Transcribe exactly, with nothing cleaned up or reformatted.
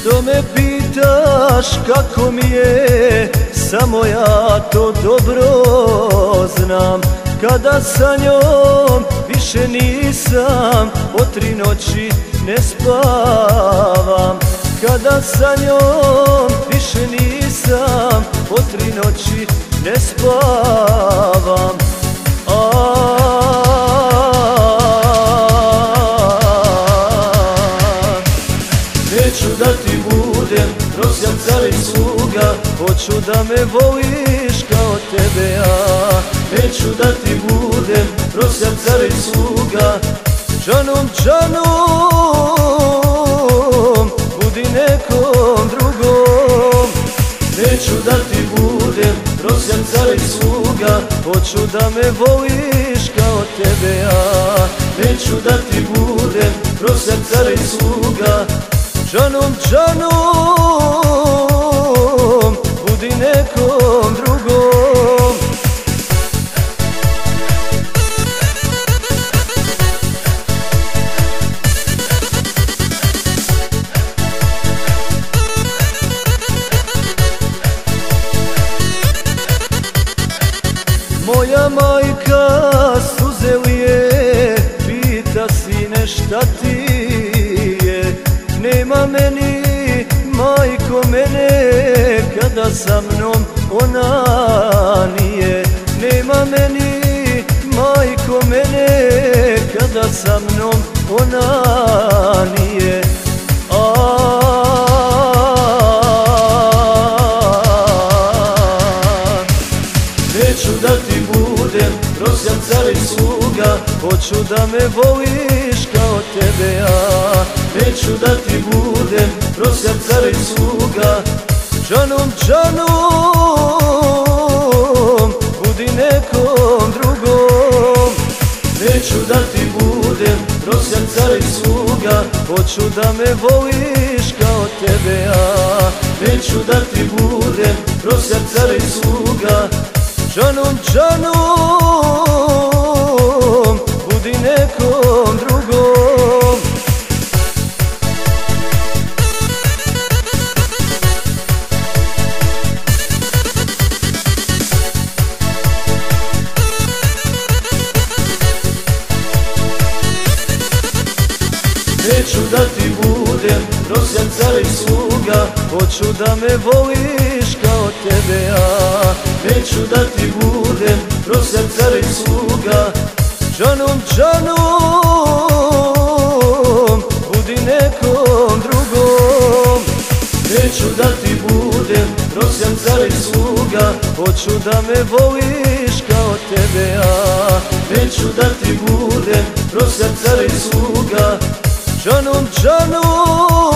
Što me pitaš kako mi je, samo ja to dobro znam. Kada sa njom više nisam, po tri noći ne spavam. Kada sa njom više nisam, po tri noći ne spavam. Neću da ti budem prosjac, car i sluga, hoću da me voliš kao tebe ja. Neću da ti budem prosjac, car i sluga, džanom, džanom, budi nekom drugom. Neću da ti budem prosjac, car i sluga, hoću da me voliš kao tebe ja. Neću da ti budem prosjac, car i sluga, džanom, džanom, budi nekom drugom. Moja majka suze lije, pita sine šta ti je. Nema meni, majko mene, kada sa mnom ona nije. Nema meni, majko mene, kada sa mnom ona nije. Neću da ti budem prosjac, car i sluga, hoću da me voliš kao tebe ja. Neću da ti budem prosjac, car i sluga, džanom, džanom, budi nekom drugom. Neću da ti budem prosjac, car i sluga, hoću da me voliš kao tebe ja. Neću da ti budem prosjac, car i sluga, džanom, džanom, budi nekom drugom. Neću da ti budem prosjac, car i sluga, hoću da me voliš kao tebe ja. Neću da ti budem prosjac, car i sluga, džanom, džanom, budi nekom drugom. Neću da ti budem prosjac, car i sluga, hoću da me voliš kao tebe ja. Neću da ti budem prosjac, car i sluga, džanom, džanom,